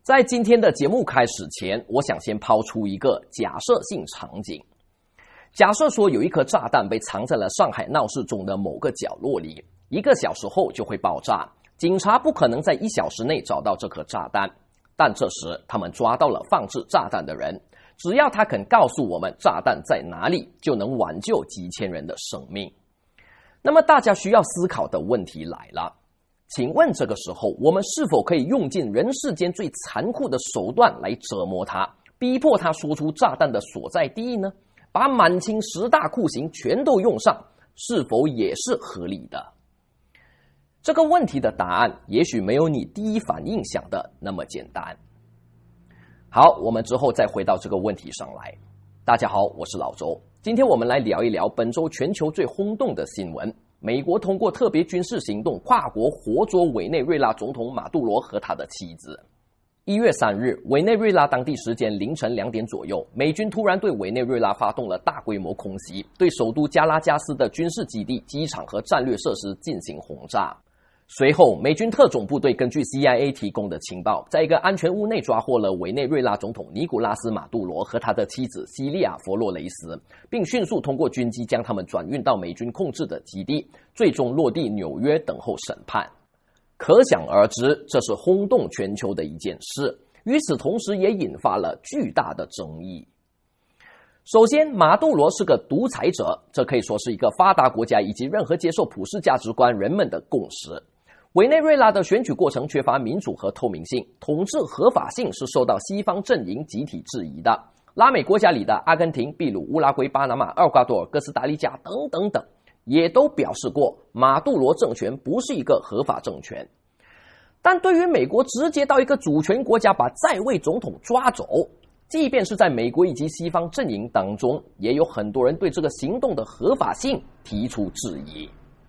在今天的节目开始前，我想先抛出一个假设性场景。假设说有一颗炸弹被藏在了上海闹市中的某个角落里，1个小时后就会爆炸，警察不可能在1小时内找到这颗炸弹，但这时他们抓到了放置炸弹的人，只要他肯告诉我们炸弹在哪里，就能挽救几千人的生命。那么大家需要思考的问题来了，请问这个时候我们是否可以用尽人世间最残酷的手段来折磨他，逼迫他说出炸弹的所在地呢？把满清10大酷刑全都用上，是否也是合理的？这个问题的答案也许没有你第一反应想的那么简单。好，我们之后再回到这个问题上来。大家好，我是老周，今天我们来聊一聊本周全球最轰动的新闻。美国通过特别军事行动跨国活捉委内瑞拉总统马杜罗和他的妻子。1月3日，委内瑞拉当地时间凌晨2点左右，美军突然对委内瑞拉发动了大规模空袭，对首都加拉加斯的军事基地、机场和战略设施进行轰炸。随后，美军特种部队根据 CIA 提供的情报，在一个安全屋内抓获了委内瑞拉总统尼古拉斯·马杜罗和他的妻子西利亚·佛洛雷斯，并迅速通过军机将他们转运到美军控制的基地，最终落地纽约等候审判。可想而知，这是轰动全球的一件事，与此同时也引发了巨大的争议。首先，马杜罗是个独裁者，这可以说是一个发达国家以及任何接受普世价值观人们的共识。委内瑞拉的选举过程缺乏民主和透明性，统治合法性是受到西方阵营集体质疑的。拉美国家里的阿根廷、秘鲁、乌拉圭、巴拿马、厄瓜多尔、哥斯达黎加等等等，也都表示过马杜罗政权不是一个合法政权。但对于美国直接到一个主权国家把在位总统抓走，即便是在美国以及西方阵营当中，也有很多人对这个行动的合法性提出质疑。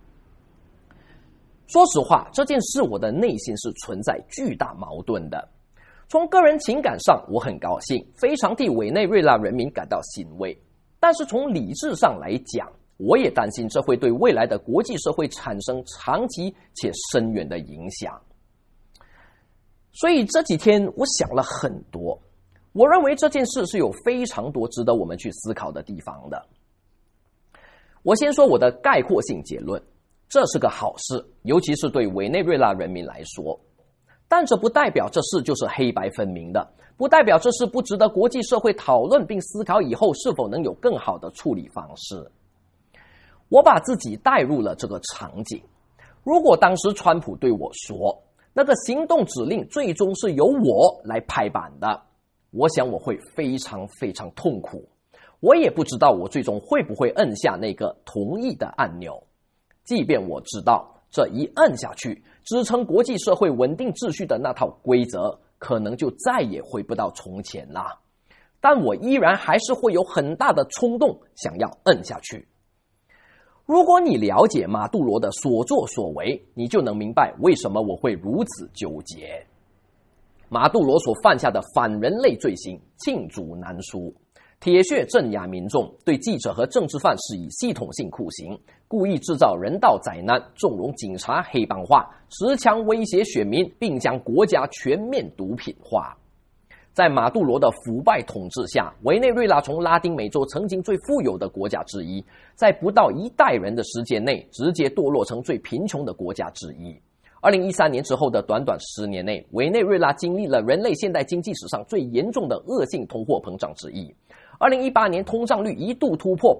说实话，这件事我的内心是存在巨大矛盾的。从个人情感上，我很高兴，非常替委内瑞拉人民感到欣慰。但是从理智上来讲，我也担心这会对未来的国际社会产生长期且深远的影响。所以这几天我想了很多，我认为这件事是有非常多值得我们去思考的地方的。我先说我的概括性结论，这是个好事，尤其是对委内瑞拉人民来说。但这不代表这事就是黑白分明的，不代表这事不值得国际社会讨论并思考以后是否能有更好的处理方式。我把自己带入了这个场景，如果当时川普对我说，那个行动指令最终是由我来拍板的，我想我会非常非常痛苦。我也不知道我最终会不会摁下那个同意的按钮。即便我知道这一摁下去，支撑国际社会稳定秩序的那套规则可能就再也回不到从前啦，但我依然还是会有很大的冲动想要摁下去。如果你了解马杜罗的所作所为，你就能明白为什么我会如此纠结。马杜罗所犯下的反人类罪行罄竹难书，铁血镇压民众，对记者和政治犯施以系统性酷刑，故意制造人道灾难，纵容警察黑帮化，持枪威胁选民，并将国家全面毒品化。在马杜罗的腐败统治下，委内瑞拉从拉丁美洲曾经最富有的国家之一，在不到1代人的时间内，直接堕落成最贫穷的国家之一。2013年之后的短短10年内，委内瑞拉经历了人类现代经济史上最严重的恶性通货膨胀之一。2018年通胀率一度突破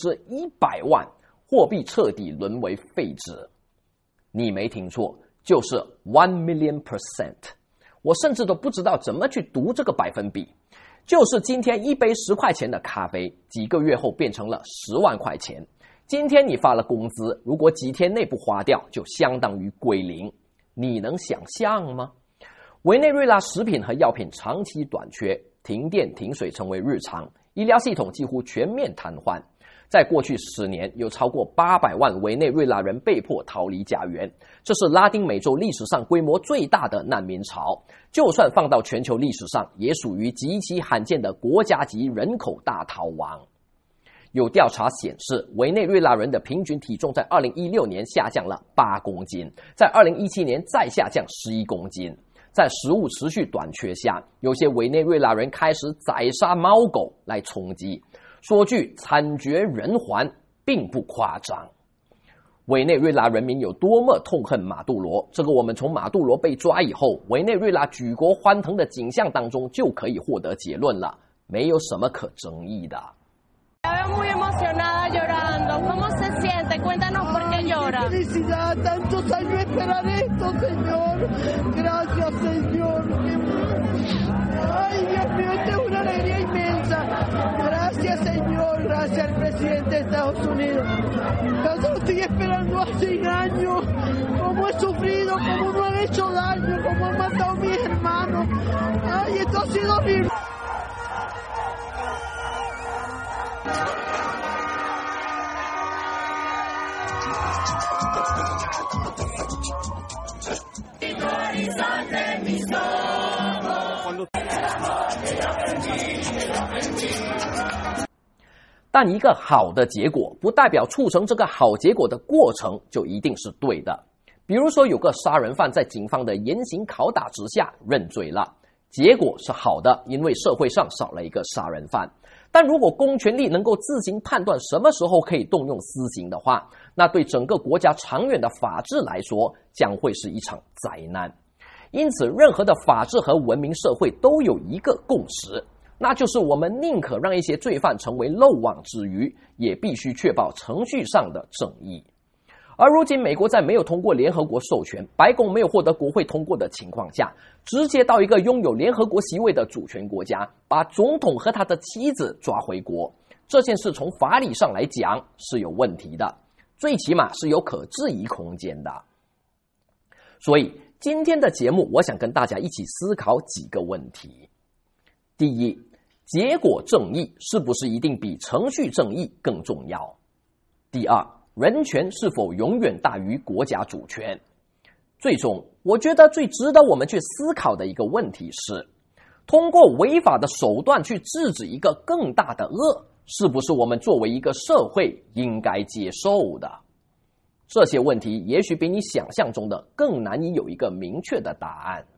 100万，货币彻底沦为废纸。你没听错，就是 1,000,000%。我甚至都不知道怎么去读这个百分比。就是今天一杯10块钱的咖啡，几个月后变成了10万块钱。今天你发了工资，如果几天内不花掉，就相当于归零。你能想象吗？委内瑞拉食品和药品长期短缺，停电停水成为日常，医疗系统几乎全面瘫痪。在过去10年，有超过800万委内瑞拉人被迫逃离家园，这是拉丁美洲历史上规模最大的难民潮，就算放到全球历史上，也属于极其罕见的国家级人口大逃亡。有调查显示，委内瑞拉人的平均体重在2016年下降了8公斤，在2017年再下降11公斤。 在食物持续短缺下，有些委内瑞拉人开始宰杀猫狗来充饥。说句惨绝人寰，并不夸张。委内瑞拉人民有多么痛恨马杜罗，这个我们从马杜罗被抓以后，委内瑞拉举国欢腾的景象当中就可以获得结论了，没有什么可争议的。 Muy emocionada llorando. ¿Cómo se siente? Cuéntanos por qué llora. Felicidad, tantos años esperar esto, Señor. Gracias, Señor. Ay, Dios mío, esta es una alegría inmensa. Gracias, Señor. Gracias al presidente de Estados Unidos. Tanto lo estoy esperando hace años. Cómo he sufrido, cómo no han hecho daño, cómo han matado a mis hermanos. Ay, esto ha sido horrible. 但一个好的结果不代表促成这个好结果的过程就一定是对的。比如说有个杀人犯在警方的严刑拷打之下认罪了，结果是好的，因为社会上少了一个杀人犯。但如果公权力能够自行判断什么时候可以动用私刑的话，那对整个国家长远的法治来说将会是一场灾难。因此任何的法治和文明社会都有一个共识，那就是我们宁可让一些罪犯成为漏网之鱼，也必须确保程序上的正义。而如今美国在没有通过联合国授权，白宫没有获得国会通过的情况下，直接到一个拥有联合国席位的主权国家，把总统和他的妻子抓回国，这件事从法理上来讲是有问题的，最起码是有可质疑空间的。所以今天的节目我想跟大家一起思考几个问题。第一，结果正义是不是一定比程序正义更重要？第二，人权是否永远大于国家主权？最终，我觉得最值得我们去思考的一个问题是，通过违法的手段去制止一个更大的恶，是不是我们作为一个社会应该接受的？这些问题也许比你想象中的更难以有一个明确的答案。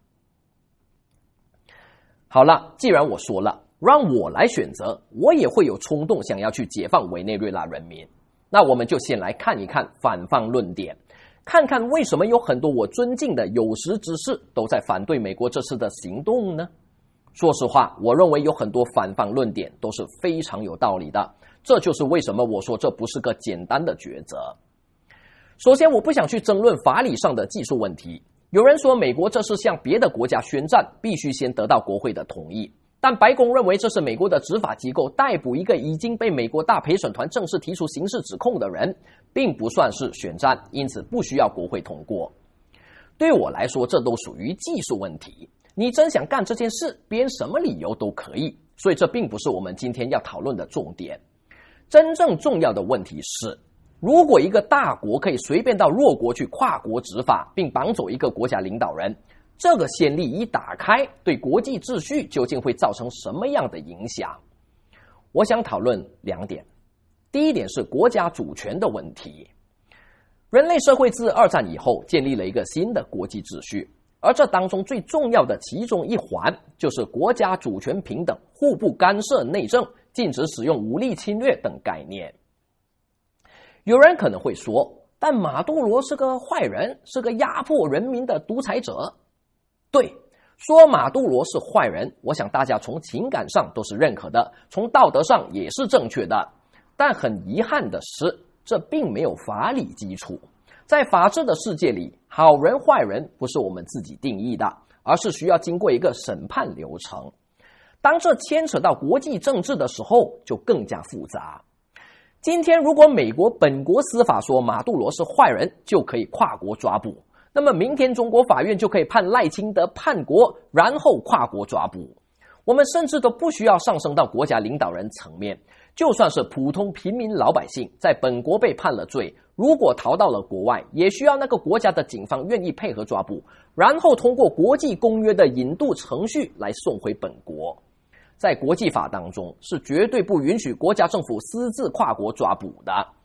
好了，既然我说了，让我来选择，我也会有冲动想要去解放委内瑞拉人民。那我们就先来看一看反方论点，看看为什么有很多我尊敬的有识之士都在反对美国这次的行动呢？说实话，我认为有很多反方论点都是非常有道理的，这就是为什么我说这不是个简单的抉择。首先，我不想去争论法理上的技术问题。有人说美国这是向别的国家宣战，必须先得到国会的同意。但白宫认为这是美国的执法机构逮捕一个已经被美国大陪审团正式提出刑事指控的人，并不算是宣战，因此不需要国会通过。对我来说，这都属于技术问题。你真想干这件事，编什么理由都可以，所以这并不是我们今天要讨论的重点。真正重要的问题是，如果一个大国可以随便到弱国去跨国执法，并绑走一个国家领导人，这个先例一打开，对国际秩序究竟会造成什么样的影响？我想讨论两点。第一点是国家主权的问题。人类社会自二战以后建立了一个新的国际秩序，而这当中最重要的其中一环就是国家主权平等、互不干涉内政、禁止使用武力侵略等概念。有人可能会说，但马杜罗是个坏人，是个压迫人民的独裁者。对，说马杜罗是坏人，我想大家从情感上都是认可的，从道德上也是正确的。但很遗憾的是，这并没有法理基础。在法治的世界里，好人坏人不是我们自己定义的，而是需要经过一个审判流程。当这牵扯到国际政治的时候，就更加复杂。今天如果美国本国司法说马杜罗是坏人，就可以跨国抓捕，那么明天中国法院就可以判赖清德叛国，然后跨国抓捕。我们甚至都不需要上升到国家领导人层面，就算是普通平民老百姓在本国被判了罪，如果逃到了国外，也需要那个国家的警方愿意配合抓捕，然后通过国际公约的引渡程序来送回本国。在国际法当中，是绝对不允许国家政府私自跨国抓捕的。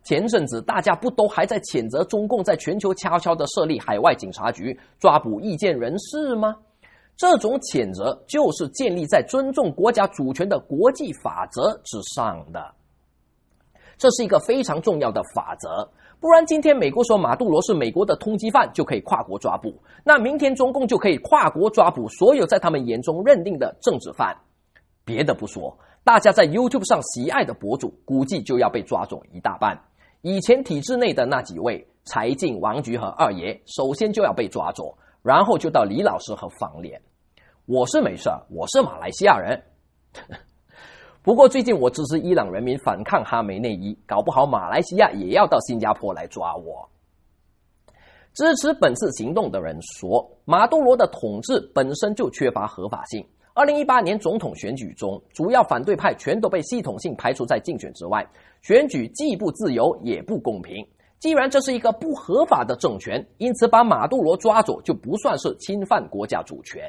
前阵子大家不都还在谴责中共在全球悄悄地设立海外警察局，抓捕意见人士吗？这种谴责就是建立在尊重国家主权的国际法则之上的。这是一个非常重要的法则，不然今天美国说马杜罗是美国的通缉犯就可以跨国抓捕，那明天中共就可以跨国抓捕所有在他们眼中认定的政治犯。别的不说，大家在 YouTube 上喜爱的博主估计就要被抓走一大半。以前体制内的那几位柴静、王菊和二爷首先就要被抓走，然后就到李老师和房联。我是没事，我是马来西亚人。不过最近我支持伊朗人民反抗哈梅内伊，搞不好马来西亚也要到新加坡来抓我。支持本次行动的人说，马杜罗的统治本身就缺乏合法性。2018年总统选举中，主要反对派全都被系统性排除在竞选之外，选举既不自由也不公平。既然这是一个不合法的政权，因此把马杜罗抓走就不算是侵犯国家主权。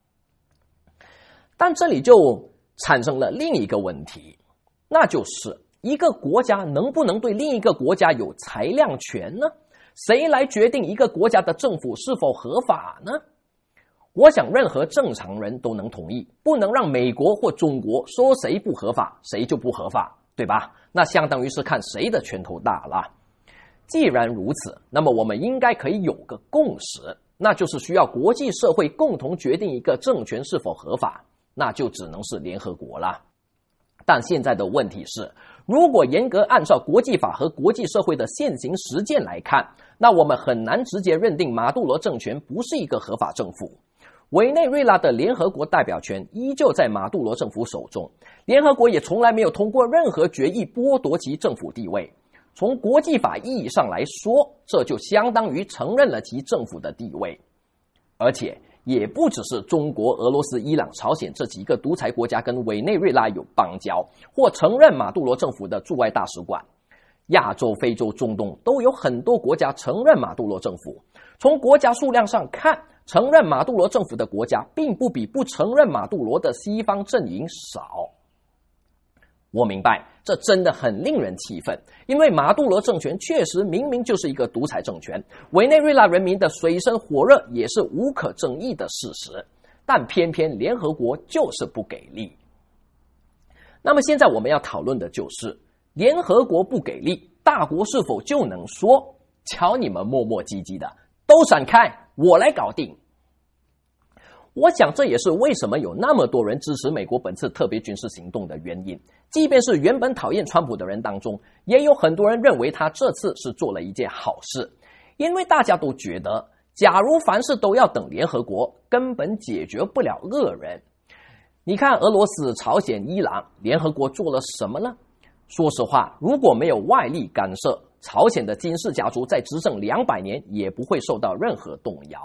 但这里就产生了另一个问题，那就是一个国家能不能对另一个国家有裁量权呢？谁来决定一个国家的政府是否合法呢？我想任何正常人都能同意，不能让美国或中国说谁不合法，谁就不合法，对吧？那相当于是看谁的拳头大了。既然如此，那么我们应该可以有个共识，那就是需要国际社会共同决定一个政权是否合法，那就只能是联合国了。但现在的问题是，如果严格按照国际法和国际社会的现行实践来看，那我们很难直接认定马杜罗政权不是一个合法政府。委内瑞拉的联合国代表权依旧在马杜罗政府手中，联合国也从来没有通过任何决议剥夺其政府地位。从国际法意义上来说，这就相当于承认了其政府的地位。而且也不只是中国、俄罗斯、伊朗、朝鲜这几个独裁国家跟委内瑞拉有邦交或承认马杜罗政府的驻外大使馆，亚洲、非洲、中东都有很多国家承认马杜罗政府。从国家数量上看，承认马杜罗政府的国家并不比不承认马杜罗的西方阵营少。我明白，这真的很令人气愤，因为马杜罗政权确实明明就是一个独裁政权，委内瑞拉人民的水深火热也是无可争议的事实，但偏偏联合国就是不给力。那么现在我们要讨论的就是，联合国不给力，大国是否就能说，瞧你们磨磨唧唧的，都闪开，我来搞定。我想这也是为什么有那么多人支持美国本次特别军事行动的原因。即便是原本讨厌川普的人当中，也有很多人认为他这次是做了一件好事，因为大家都觉得，假如凡事都要等联合国，根本解决不了恶人。你看俄罗斯、朝鲜、伊朗，联合国做了什么呢？说实话，如果没有外力干涉，朝鲜的金氏家族在执政200年也不会受到任何动摇。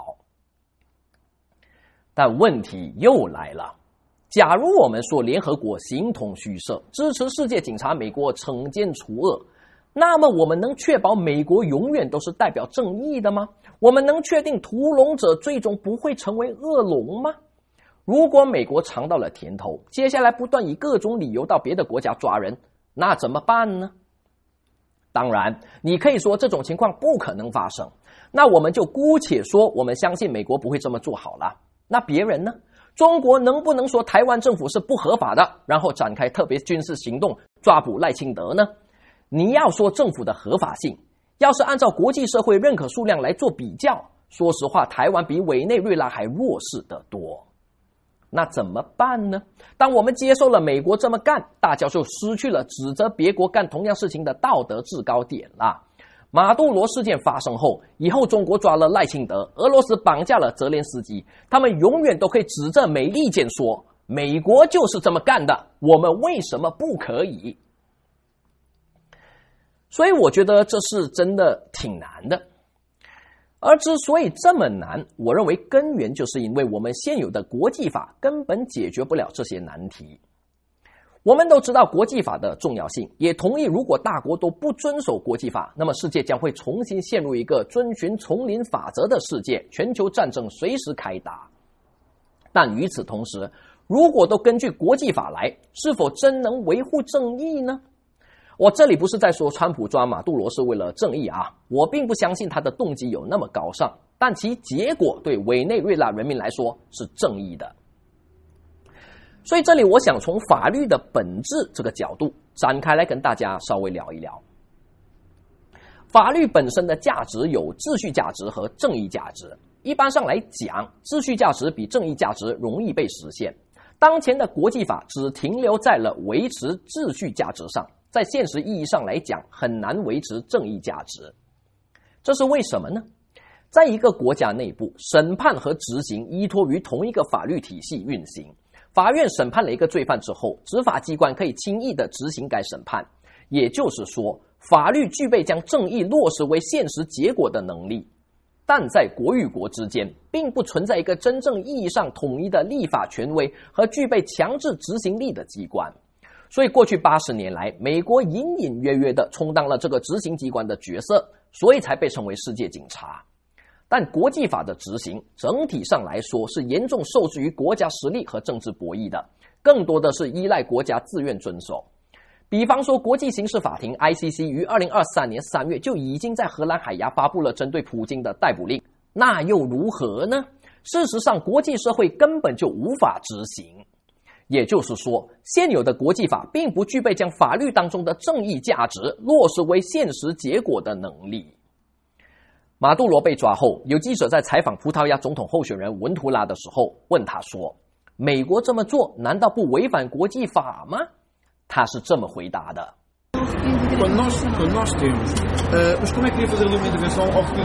但问题又来了，假如我们说联合国形同虚设，支持世界警察美国惩奸除恶，那么我们能确保美国永远都是代表正义的吗？我们能确定屠龙者最终不会成为恶龙吗？如果美国尝到了甜头，接下来不断以各种理由到别的国家抓人，那怎么办呢？当然，你可以说这种情况不可能发生，那我们就姑且说我们相信美国不会这么做好了。那别人呢？中国能不能说台湾政府是不合法的，然后展开特别军事行动抓捕赖清德呢？你要说政府的合法性，要是按照国际社会认可数量来做比较，说实话，台湾比委内瑞拉还弱势得多。那怎么办呢？当我们接受了美国这么干，大家就失去了指责别国干同样事情的道德制高点了。马杜罗事件发生后，以后中国抓了赖清德，俄罗斯绑架了泽连斯基，他们永远都可以指着美利坚说，美国就是这么干的，我们为什么不可以？所以我觉得这是真的挺难的。而之所以这么难，我认为根源就是因为我们现有的国际法根本解决不了这些难题。我们都知道国际法的重要性，也同意如果大国都不遵守国际法，那么世界将会重新陷入一个遵循丛林法则的世界，全球战争随时开打。但与此同时，如果都根据国际法来，是否真能维护正义呢？ 我这里不是在说川普抓马杜罗是为了正义啊，我并不相信他的动机有那么高尚，但其结果对委内瑞拉人民来说是正义的。所以这里我想从法律的本质这个角度展开来跟大家稍微聊一聊。法律本身的价值有秩序价值和正义价值。一般上来讲，秩序价值比正义价值容易被实现。当前的国际法只停留在了维持秩序价值上，在现实意义上来讲，很难维持正义价值。这是为什么呢？在一个国家内部，审判和执行依托于同一个法律体系运行。法院审判了一个罪犯之后，执法机关可以轻易地执行该审判，也就是说，法律具备将正义落实为现实结果的能力。但在国与国之间，并不存在一个真正意义上统一的立法权威和具备强制执行力的机关。所以过去80年来，美国隐隐约约地充当了这个执行机关的角色，所以才被称为世界警察。但国际法的执行整体上来说是严重受制于国家实力和政治博弈的，更多的是依赖国家自愿遵守。比方说，国际刑事法庭 ICC 于2023年3月就已经在荷兰海牙发布了针对普京的逮捕令，那又如何呢？事实上，国际社会根本就无法执行。也就是说，现有的国际法并不具备将法律当中的正义价值落实为现实结果的能力。马杜罗被抓后，有记者在采访葡萄牙总统候选人文图拉的时候问他说，美国这么做难道不违反国际法吗？他是这么回答的。 Quando nós temos, mas como é que ia fazer ali uma intervenção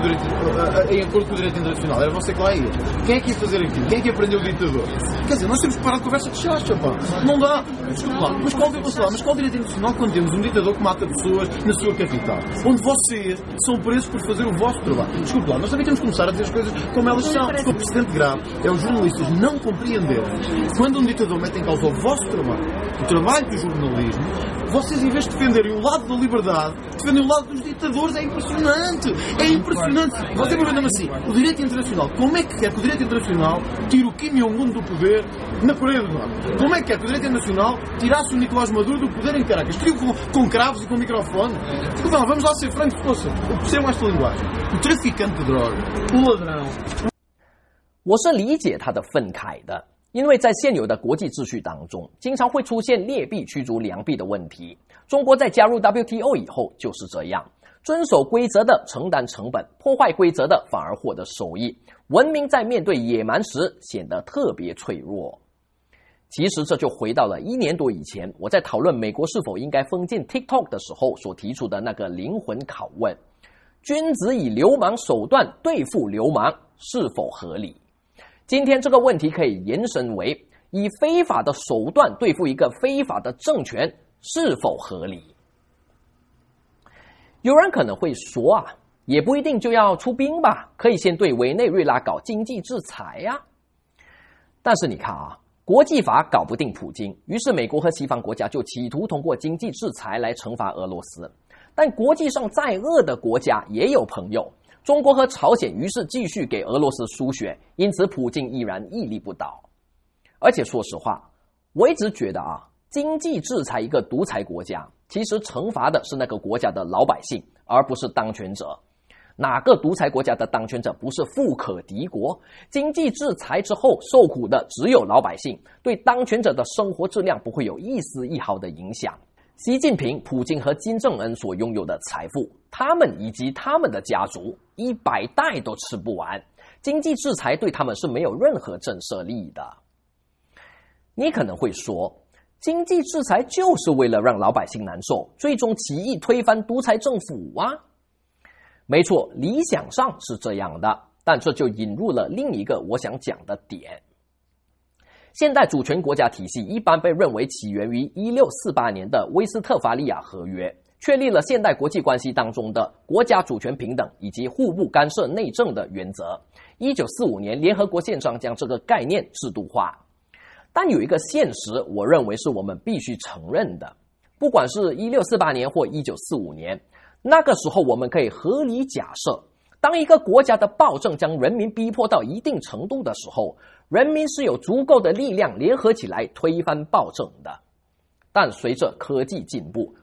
em acordo com o direito internacional? Era você que lá ia. Quem é que ia fazer aquilo? Quem é que ia prender o ditador? Quer dizer, nós temos que parar de conversa de chacha, pá. Não dá. Desculpe lá. Mas qual direito internacional quando temos um ditador que mata pessoas na sua capital? Onde vocês são presos por fazer o vosso trabalho. Desculpe lá, nós também temos que começar a dizer as coisas como elas são. O precedente grave é os jornalistas não compreenderem. Quando um ditador mete em causa o vosso trabalho, o trabalho do jornalismo, vocês em vez de defenderem o lado da liberdade, defendem o lado dos ditadores. É impressionante. É impressionante. Você vai vendo assim, o direito internacional, como é que quer que o direito internacional tire o Kim Jong-un do poder na Coreia do Norte? Como é que quer que o direito internacional tirasse o Nicolás Maduro do poder em Caracas? Trio com cravos e com microfone? Então, vamos lá ser francos, poxa. Percebam esta linguagem. O traficante de droga, o ladrão. 我是理解他的愤慨的。因为在现有的国际秩序当中，经常会出现劣币驱逐良币的问题。中国在加入 WTO 以后就是这样，遵守规则的承担成本，破坏规则的反而获得收益。文明在面对野蛮时显得特别脆弱。其实这就回到了1年多以前，我在讨论美国是否应该封禁 TikTok 的时候所提出的那个灵魂拷问：君子以流氓手段对付流氓，是否合理？今天这个问题可以延伸为，以非法的手段对付一个非法的政权是否合理？有人可能会说啊，也不一定就要出兵吧，可以先对委内瑞拉搞经济制裁啊。但是你看啊，国际法搞不定普京，于是美国和西方国家就企图通过经济制裁来惩罚俄罗斯。但国际上再恶的国家也有朋友。中国和朝鲜于是继续给俄罗斯输血，因此普京依然屹立不倒。而且说实话，我一直觉得啊，经济制裁一个独裁国家，其实惩罚的是那个国家的老百姓，而不是当权者。哪个独裁国家的当权者不是富可敌国？经济制裁之后，受苦的只有老百姓，对当权者的生活质量不会有一丝一毫的影响。习近平、普京和金正恩所拥有的财富，他们以及他们的家族100代都吃不完。经济制裁对他们是没有任何震慑力的。你可能会说，经济制裁就是为了让老百姓难受，最终起义推翻独裁政府啊。没错，理想上是这样的，但这就引入了另一个我想讲的点。现代主权国家体系一般被认为起源于1648年的威斯特伐利亚合约，确立了现代国际关系当中的国家主权平等以及互不干涉内政的原则。1945年联合国宪章将这个概念制度化。但有一个现实，我认为是我们必须承认的，不管是1648年或1945年，那个时候我们可以合理假设，当一个国家的暴政将人民逼迫到一定程度的时候，人民是有足够的力量联合起来推翻暴政的。但随着科技进步，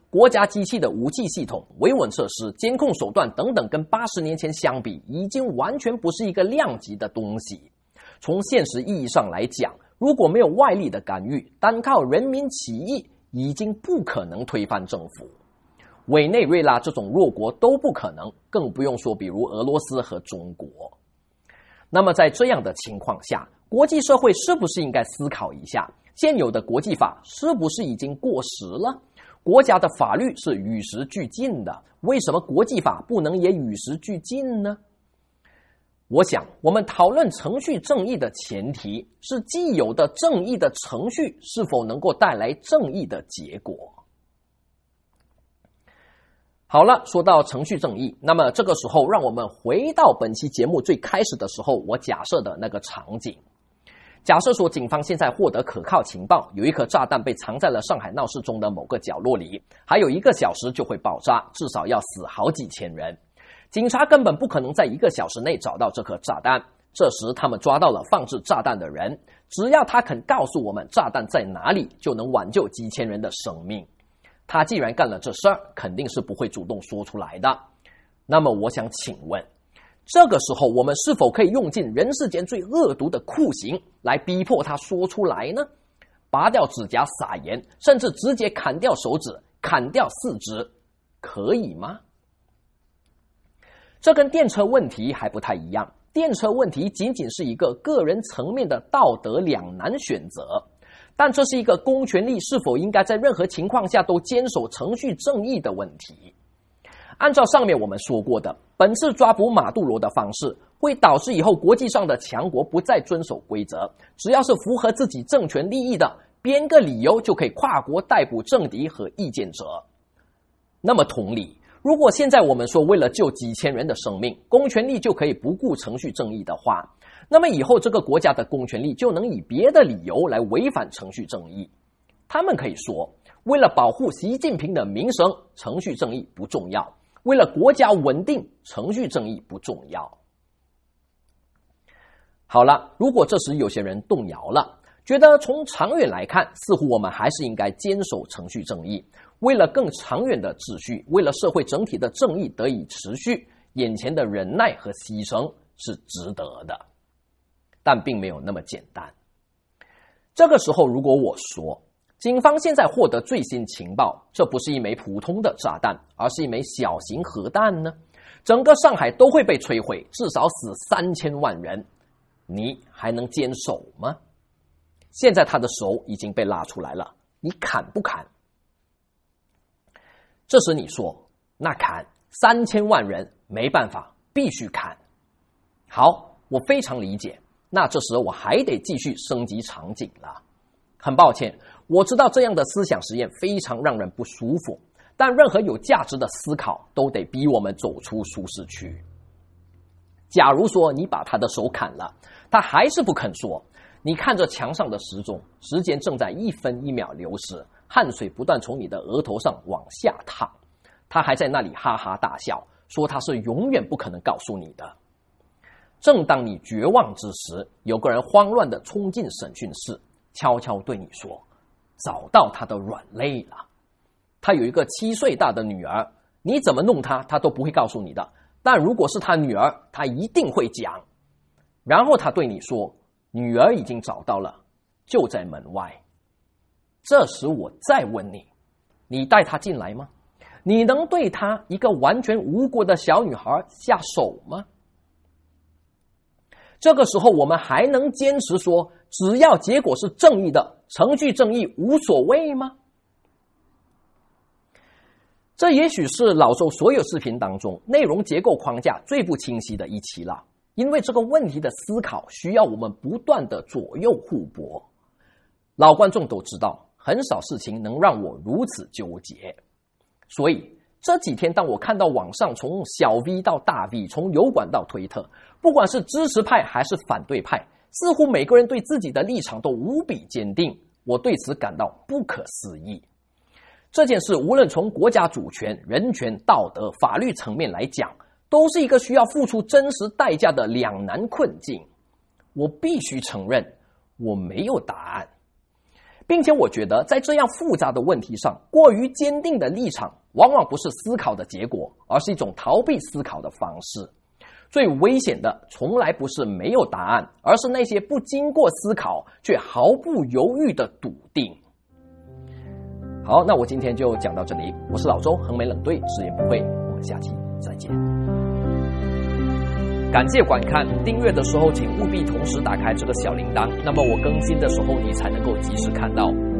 国家机器的武器系统、维稳设施、监控手段等等，跟80年前相比，已经完全不是一个量级的东西。从现实意义上来讲，如果没有外力的干预，单靠人民起义已经不可能推翻政府。委内瑞拉这种弱国都不可能，更不用说比如俄罗斯和中国。那么在这样的情况下，国际社会是不是应该思考一下，现有的国际法是不是已经过时了？国家的法律是与时俱进的，为什么国际法不能也与时俱进呢？我想，我们讨论程序正义的前提是既有的正义的程序是否能够带来正义的结果。好了，说到程序正义，那么这个时候让我们回到本期节目最开始的时候我假设的那个场景。假设说警方现在获得可靠情报，有一颗炸弹被藏在了上海闹市中的某个角落里，还有1个小时就会爆炸，至少要死好几千人。警察根本不可能在1个小时内找到这颗炸弹，这时他们抓到了放置炸弹的人，只要他肯告诉我们炸弹在哪里，就能挽救几千人的生命。他既然干了这事儿，肯定是不会主动说出来的。那么我想请问，这个时候我们是否可以用尽人世间最恶毒的酷刑来逼迫他说出来呢？拔掉指甲撒盐，甚至直接砍掉手指，砍掉4肢，可以吗？这跟电车问题还不太一样，电车问题仅仅是一个个人层面的道德两难选择，但这是一个公权力是否应该在任何情况下都坚守程序正义的问题。按照上面我们说过的，本次抓捕马杜罗的方式会导致以后国际上的强国不再遵守规则，只要是符合自己政权利益的，编个理由就可以跨国逮捕政敌和意见者。那么同理，如果现在我们说为了救几千人的生命，公权力就可以不顾程序正义的话，那么以后这个国家的公权力就能以别的理由来违反程序正义。他们可以说，为了保护习近平的名声，程序正义不重要；为了国家稳定，程序正义不重要。好了，如果这时有些人动摇了，觉得从长远来看，似乎我们还是应该坚守程序正义，为了更长远的秩序，为了社会整体的正义得以持续，眼前的忍耐和牺牲是值得的。但并没有那么简单。这个时候如果我说，警方现在获得最新情报，这不是一枚普通的炸弹，而是一枚小型核弹呢？整个上海都会被摧毁，至少死3000万人，你还能坚守吗？现在他的手已经被拉出来了，你砍不砍？这时你说，那砍3000万人没办法，必须砍。好，我非常理解，那这时我还得继续升级场景了。很抱歉，我知道这样的思想实验非常让人不舒服，但任何有价值的思考都得逼我们走出舒适区。假如说你把他的手砍了，他还是不肯说，你看着墙上的时钟，时间正在1分1秒流逝，汗水不断从你的额头上往下淌，他还在那里哈哈大笑，说他是永远不可能告诉你的。正当你绝望之时，有个人慌乱地冲进审讯室，悄悄对你说，找到他的软肋了。他有一个7岁大的女儿，你怎么弄他，他都不会告诉你的，但如果是他女儿，他一定会讲。然后他对你说，女儿已经找到了，就在门外。这时我再问你，你带她进来吗？你能对她一个完全无辜的小女孩下手吗？这个时候我们还能坚持说，只要结果是正义的，程序正义无所谓吗？这也许是老周所有视频当中内容结构框架最不清晰的一期了，因为这个问题的思考需要我们不断的左右互搏。老观众都知道，很少事情能让我如此纠结，所以这几天当我看到网上从小 V 到大 V， 从油管到推特，不管是支持派还是反对派，似乎每个人对自己的立场都无比坚定，我对此感到不可思议。这件事无论从国家主权、人权、道德、法律层面来讲，都是一个需要付出真实代价的两难困境。我必须承认，我没有答案。 并且我觉得在这样复杂的问题上，过于坚定的立场往往不是思考的结果，而是一种逃避思考的方式。最危险的从来不是没有答案，而是那些不经过思考却毫不犹豫的笃定。好，那我今天就讲到这里，我是老周，横眉冷对，直言不讳，我们下期再见。感谢观看，订阅的时候请务必同时打开这个小铃铛，那么我更新的时候你才能够及时看到。